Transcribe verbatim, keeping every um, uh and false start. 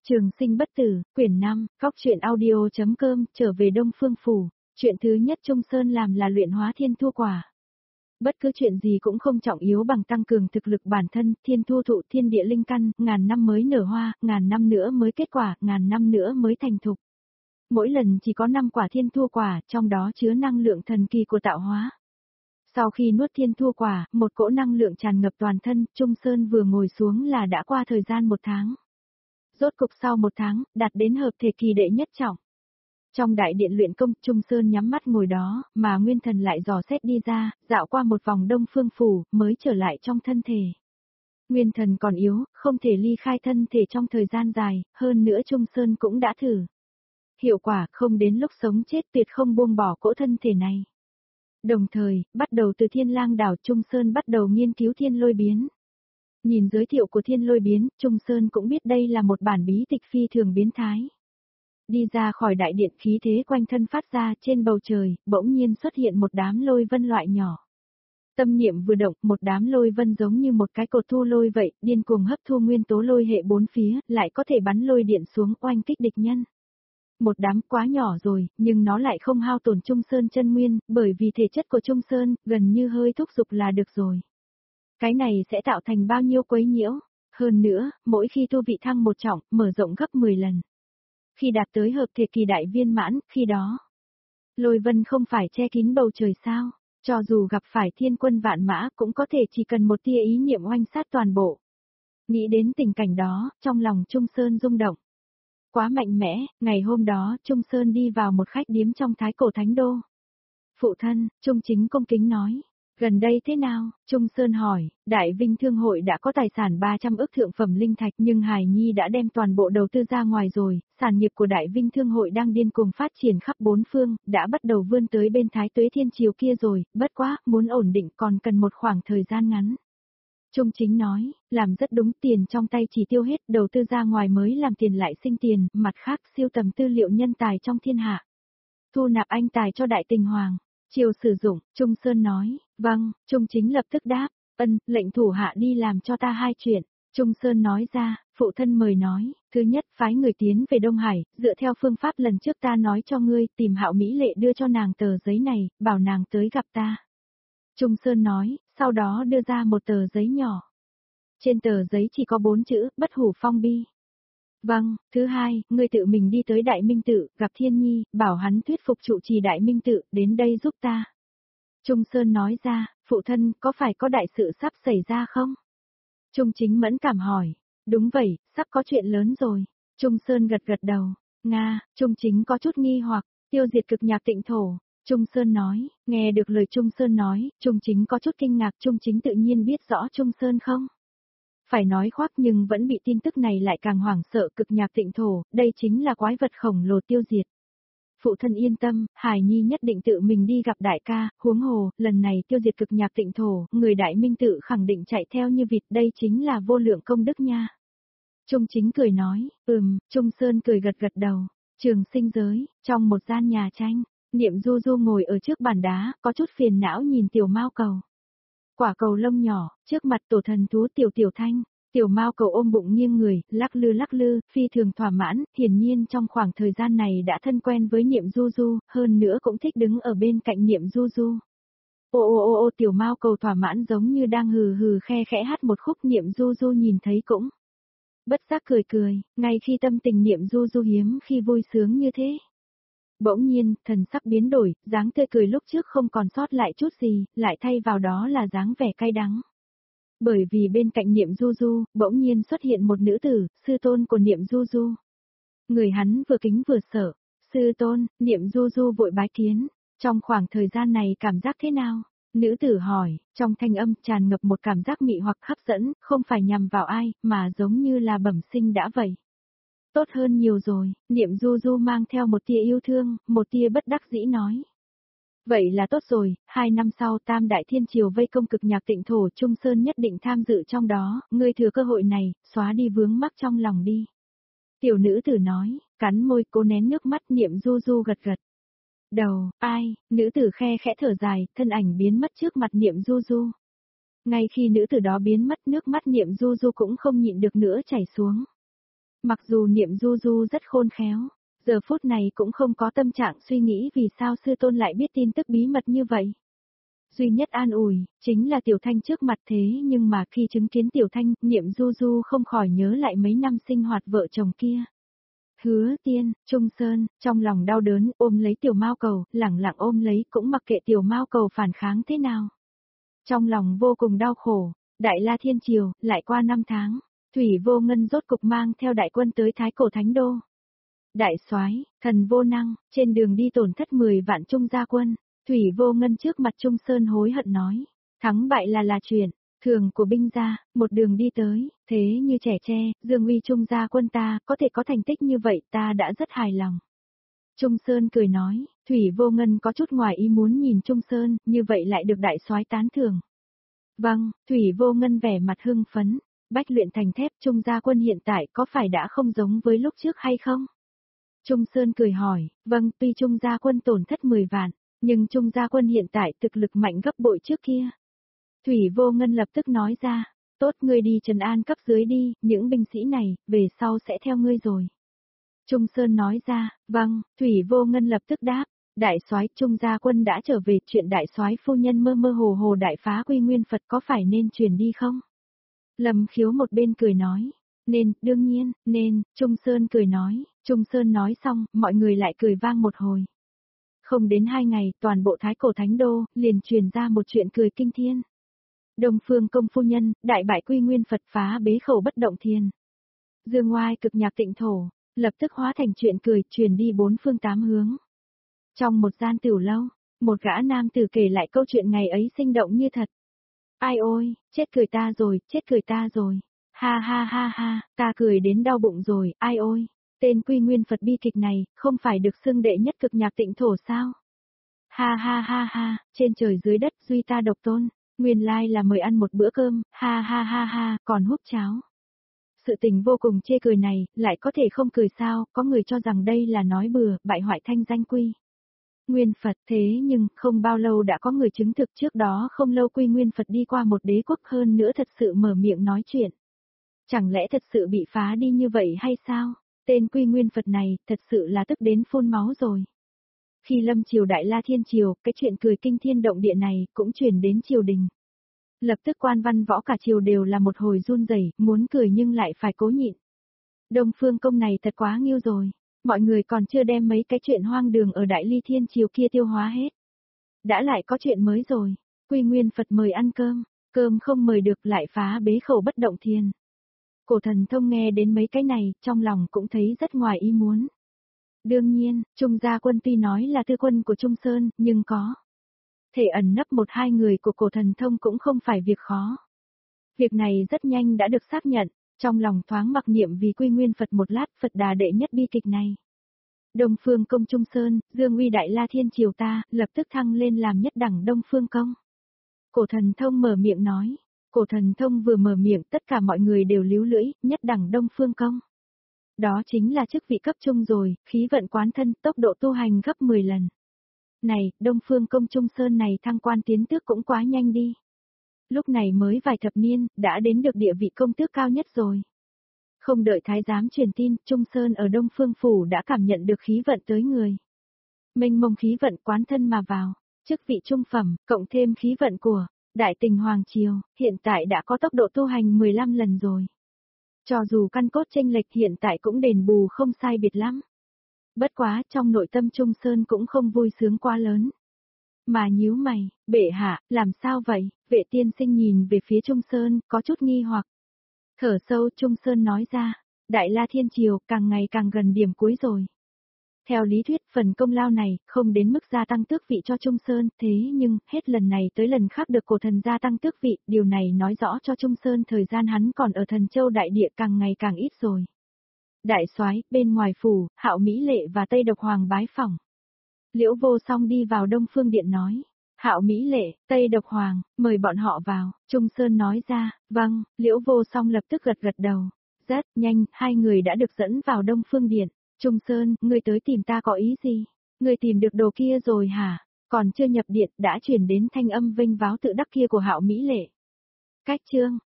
Trường sinh bất tử, quyển năm, góc truyện audio.com, trở về Đông Phương Phủ. Chuyện thứ nhất Trung Sơn làm là luyện hóa thiên thu quả. Bất cứ chuyện gì cũng không trọng yếu bằng tăng cường thực lực bản thân, thiên thu thụ thiên địa linh căn, ngàn năm mới nở hoa, ngàn năm nữa mới kết quả, ngàn năm nữa mới thành thục. Mỗi lần chỉ có năm quả thiên thu quả, trong đó chứa năng lượng thần kỳ của tạo hóa. Sau khi nuốt thiên thu quả, một cỗ năng lượng tràn ngập toàn thân, Trung Sơn vừa ngồi xuống là đã qua thời gian một tháng. Rốt cục sau một tháng, đạt đến hợp thể kỳ đệ nhất trọng. Trong đại điện luyện công, Trung Sơn nhắm mắt ngồi đó, mà nguyên thần lại dò xét đi ra, dạo qua một vòng Đông Phương Phủ, mới trở lại trong thân thể. Nguyên thần còn yếu, không thể ly khai thân thể trong thời gian dài, hơn nữa Trung Sơn cũng đã thử. Hiệu quả không đến lúc sống chết tuyệt không buông bỏ cỗ thân thể này. Đồng thời, bắt đầu từ Thiên Lang đảo, Trung Sơn bắt đầu nghiên cứu thiên lôi biến. Nhìn giới thiệu của thiên lôi biến, Trung Sơn cũng biết đây là một bản bí tịch phi thường biến thái. Đi ra khỏi đại điện, khí thế quanh thân phát ra, trên bầu trời, bỗng nhiên xuất hiện một đám lôi vân loại nhỏ. Tâm niệm vừa động, một đám lôi vân giống như một cái cột thu lôi vậy, điên cuồng hấp thu nguyên tố lôi hệ bốn phía, lại có thể bắn lôi điện xuống oanh kích địch nhân. Một đám quá nhỏ rồi, nhưng nó lại không hao tổn Trung Sơn chân nguyên, bởi vì thể chất của Trung Sơn, gần như hơi thúc giục là được rồi. Cái này sẽ tạo thành bao nhiêu quấy nhiễu, hơn nữa, mỗi khi tu vị thăng một trọng, mở rộng gấp mười lần. Khi đạt tới hợp thể kỳ đại viên mãn, khi đó, lôi vân không phải che kín bầu trời sao, cho dù gặp phải thiên quân vạn mã cũng có thể chỉ cần một tia ý niệm oanh sát toàn bộ. Nghĩ đến tình cảnh đó, trong lòng Trung Sơn rung động. Quá mạnh mẽ, ngày hôm đó, Trung Sơn đi vào một khách điếm trong Thái Cổ Thánh Đô. Phụ thân, Trung Chính cung kính nói. Gần đây thế nào? Trung Sơn hỏi, Đại Vinh Thương hội đã có tài sản ba trăm ức thượng phẩm linh thạch nhưng Hải Nhi đã đem toàn bộ đầu tư ra ngoài rồi, sản nghiệp của Đại Vinh Thương hội đang điên cuồng phát triển khắp bốn phương, đã bắt đầu vươn tới bên Thái Tuế Thiên Triều kia rồi, bất quá, muốn ổn định còn cần một khoảng thời gian ngắn. Trung Chính nói, làm rất đúng, tiền trong tay chỉ tiêu hết, đầu tư ra ngoài mới làm tiền lại sinh tiền, mặt khác siêu tầm tư liệu nhân tài trong thiên hạ. Thu nạp anh tài cho Đại Tình Hoàng. Chiều sử dụng, Trung Sơn nói, vâng, Trung Chính lập tức đáp, ân, lệnh thủ hạ đi làm cho ta hai chuyện. Trung Sơn nói ra, phụ thân mời nói, thứ nhất phái người tiến về Đông Hải, dựa theo phương pháp lần trước ta nói cho ngươi, tìm Hạo Mỹ Lệ đưa cho nàng tờ giấy này, bảo nàng tới gặp ta. Trung Sơn nói, sau đó đưa ra một tờ giấy nhỏ. Trên tờ giấy chỉ có bốn chữ, bất hủ phong bi. Vâng, thứ hai, ngươi tự mình đi tới Đại Minh Tự, gặp Thiên Nhi, bảo hắn thuyết phục trụ trì Đại Minh Tự, đến đây giúp ta. Trung Sơn nói ra, phụ thân, có phải có đại sự sắp xảy ra không? Trung Chính mẫn cảm hỏi, đúng vậy, sắp có chuyện lớn rồi. Trung Sơn gật gật đầu, Nga, Trung Chính có chút nghi hoặc, tiêu diệt cực nhạc tịnh thổ. Trung Sơn nói, nghe được lời Trung Sơn nói, Trung Chính có chút kinh ngạc, Trung Chính tự nhiên biết rõ Trung Sơn không? Phải nói khoác nhưng vẫn bị tin tức này lại càng hoảng sợ, cực nhạc tịnh thổ, đây chính là quái vật khổng lồ tiêu diệt. Phụ thân yên tâm, Hải Nhi nhất định tự mình đi gặp đại ca, huống hồ, lần này tiêu diệt cực nhạc tịnh thổ, người Đại Minh Tự khẳng định chạy theo như vịt, đây chính là vô lượng công đức nha. Trung Chính cười nói, ừm, Trung Sơn cười gật gật đầu. Trường sinh giới, trong một gian nhà tranh, Niệm Du Du ngồi ở trước bàn đá, có chút phiền não nhìn tiểu mao cầu. Quả cầu lông nhỏ, trước mặt tổ thần thú Tiểu Tiểu Thanh, tiểu mao cầu ôm bụng nghiêng người, lắc lư lắc lư, phi thường thỏa mãn, hiển nhiên trong khoảng thời gian này đã thân quen với Niệm Du Du, hơn nữa cũng thích đứng ở bên cạnh Niệm Du Du. Ô ô ô ô tiểu mao cầu thỏa mãn giống như đang hừ hừ khe khẽ hát một khúc, Niệm Du Du nhìn thấy cũng bất giác cười cười, ngay khi tâm tình Niệm Du Du hiếm khi vui sướng như thế. Bỗng nhiên, thần sắc biến đổi, dáng tươi cười lúc trước không còn sót lại chút gì, lại thay vào đó là dáng vẻ cay đắng. Bởi vì bên cạnh Niệm Du Du, bỗng nhiên xuất hiện một nữ tử, sư tôn của Niệm Du Du. Người hắn vừa kính vừa sợ, sư tôn, Niệm Du Du vội bái kiến, trong khoảng thời gian này cảm giác thế nào? Nữ tử hỏi, trong thanh âm tràn ngập một cảm giác mị hoặc hấp dẫn, không phải nhằm vào ai, mà giống như là bẩm sinh đã vậy. Tốt hơn nhiều rồi, Niệm Du Du mang theo một tia yêu thương, một tia bất đắc dĩ nói. Vậy là tốt rồi, hai năm sau Tam Đại Thiên Triều vây công cực nhạc tịnh thổ, Trung Sơn nhất định tham dự trong đó, ngươi thừa cơ hội này, xóa đi vướng mắc trong lòng đi. Tiểu nữ tử nói, cắn môi cố nén nước mắt, Niệm Du Du gật gật. Đầu, ai, nữ tử khe khẽ thở dài, thân ảnh biến mất trước mặt Niệm Du Du. Ngay khi nữ tử đó biến mất, nước mắt Niệm Du Du cũng không nhịn được nữa chảy xuống. Mặc dù Niệm Du Du rất khôn khéo, giờ phút này cũng không có tâm trạng suy nghĩ vì sao sư tôn lại biết tin tức bí mật như vậy. Duy nhất an ủi, chính là Tiểu Thanh trước mặt thế nhưng mà khi chứng kiến Tiểu Thanh, Niệm Du Du không khỏi nhớ lại mấy năm sinh hoạt vợ chồng kia. Hứa Tiên, Trung Sơn, trong lòng đau đớn ôm lấy Tiểu Mao Cầu, lẳng lặng ôm lấy cũng mặc kệ Tiểu Mao Cầu phản kháng thế nào. Trong lòng vô cùng đau khổ, Đại La Thiên Triều, lại qua năm tháng, Thủy Vô Ngân rốt cục mang theo đại quân tới Thái Cổ Thánh Đô. Đại soái, thần vô năng, trên đường đi tổn thất mười vạn Trung gia quân, Thủy Vô Ngân trước mặt Trung Sơn hối hận nói, thắng bại là là chuyện thường của binh gia, một đường đi tới, thế như trẻ tre, Dương uy Trung gia quân ta, có thể có thành tích như vậy ta đã rất hài lòng. Trung Sơn cười nói, Thủy Vô Ngân có chút ngoài ý muốn nhìn Trung Sơn, như vậy lại được đại soái tán thưởng. Vâng, Thủy Vô Ngân vẻ mặt hưng phấn, bách luyện thành thép Trung gia quân hiện tại có phải đã không giống với lúc trước hay không? Trung Sơn cười hỏi, vâng, tuy Trung gia quân tổn thất mười vạn, nhưng Trung gia quân hiện tại thực lực mạnh gấp bội trước kia. Thủy Vô Ngân lập tức nói ra, tốt ngươi đi trấn an cấp dưới đi, những binh sĩ này, về sau sẽ theo ngươi rồi. Trung Sơn nói ra, vâng, Thủy Vô Ngân lập tức đáp, đại soái Trung gia quân đã trở về, chuyện đại soái phu nhân mơ mơ hồ hồ đại phá Quy Nguyên Phật có phải nên truyền đi không? Lâm Khiếu một bên cười nói, nên, đương nhiên, nên, Trung Sơn cười nói, Trung Sơn nói xong, mọi người lại cười vang một hồi. Không đến hai ngày, toàn bộ Thái Cổ Thánh Đô, liền truyền ra một chuyện cười kinh thiên. Đông Phương công phu nhân, đại bại Quy Nguyên Phật phá bế khẩu bất động thiên. Dương ngoai cực nhạc tịnh thổ, lập tức hóa thành chuyện cười truyền đi bốn phương tám hướng. Trong một gian tiểu lâu, một gã nam tử kể lại câu chuyện ngày ấy sinh động như thật. Ai ôi, chết cười ta rồi, chết cười ta rồi. Ha ha ha ha, ta cười đến đau bụng rồi, ai ôi. Tên Quy Nguyên Phật bi kịch này, không phải được xưng đệ nhất cực nhạc tịnh thổ sao? Ha ha ha ha, trên trời dưới đất duy ta độc tôn, nguyên lai là mời ăn một bữa cơm, ha ha ha ha, còn húp cháo. Sự tình vô cùng chê cười này, lại có thể không cười sao, có người cho rằng đây là nói bừa, bại hoại thanh danh Quy Nguyên Phật, thế nhưng, không bao lâu đã có người chứng thực trước đó không lâu Quy Nguyên Phật đi qua một đế quốc hơn nữa thật sự mở miệng nói chuyện. Chẳng lẽ thật sự bị phá đi như vậy hay sao? Tên Quy Nguyên Phật này, thật sự là tức đến phun máu rồi. Khi lâm triều Đại La Thiên Triều, cái chuyện cười kinh thiên động địa này, cũng truyền đến triều đình. Lập tức quan văn võ cả triều đều là một hồi run rẩy, muốn cười nhưng lại phải cố nhịn. Đông Phương công này thật quá nghiêu rồi, mọi người còn chưa đem mấy cái chuyện hoang đường ở Đại Ly Thiên Triều kia tiêu hóa hết. Đã lại có chuyện mới rồi, Quy Nguyên Phật mời ăn cơm, cơm không mời được lại phá bế khẩu bất động thiên. Cổ Thần Thông nghe đến mấy cái này, trong lòng cũng thấy rất ngoài ý muốn. Đương nhiên, Trung gia quân tuy nói là tư quân của Trung Sơn, nhưng có thể ẩn nấp một hai người của Cổ Thần Thông cũng không phải việc khó. Việc này rất nhanh đã được xác nhận, trong lòng thoáng mặc niệm vì Quy Nguyên Phật một lát Phật đà đệ nhất bi kịch này. Đông Phương công Trung Sơn, Dương uy Đại La Thiên Triều ta, lập tức thăng lên làm nhất đẳng Đông Phương công. Cổ Thần Thông mở miệng nói. Cổ Thần Thông vừa mở miệng tất cả mọi người đều líu lưỡi, nhất đẳng Đông Phương công. Đó chính là chức vị cấp trung rồi, khí vận quán thân, tốc độ tu hành gấp mười lần. Này, Đông Phương công Trung Sơn này thăng quan tiến tước cũng quá nhanh đi. Lúc này mới vài thập niên, đã đến được địa vị công tước cao nhất rồi. Không đợi thái giám truyền tin, Trung Sơn ở Đông Phương phủ đã cảm nhận được khí vận tới người. Mênh mông khí vận quán thân mà vào, chức vị trung phẩm, cộng thêm khí vận của Đại Tình Hoàng Triều, hiện tại đã có tốc độ tu hành mười lăm lần rồi. Cho dù căn cốt chênh lệch hiện tại cũng đền bù không sai biệt lắm. Bất quá trong nội tâm Trung Sơn cũng không vui sướng quá lớn. Mà nhíu mày, bệ hạ, làm sao vậy? Vệ tiên sinh nhìn về phía Trung Sơn, có chút nghi hoặc. Thở sâu Trung Sơn nói ra, Đại La Thiên Triều càng ngày càng gần điểm cuối rồi. Theo lý thuyết phần công lao này không đến mức gia tăng tước vị cho Trung Sơn, thế nhưng hết lần này tới lần khác được cổ thần gia tăng tước vị, điều này nói rõ cho Trung Sơn thời gian hắn còn ở Thần Châu Đại Địa càng ngày càng ít rồi. Đại soái, bên ngoài phủ, Hạo Mỹ Lệ và Tây Độc Hoàng bái phỏng. Liễu Vô Song đi vào Đông Phương Điện nói, Hạo Mỹ Lệ, Tây Độc Hoàng, mời bọn họ vào. Trung Sơn nói ra, vâng, Liễu Vô Song lập tức gật gật đầu. Rất nhanh, hai người đã được dẫn vào Đông Phương Điện. Trung Sơn, ngươi tới tìm ta có ý gì? Ngươi tìm được đồ kia rồi hả? Còn chưa nhập điện đã chuyển đến thanh âm vênh váo tự đắc kia của Hạo Mỹ Lệ. Cách chương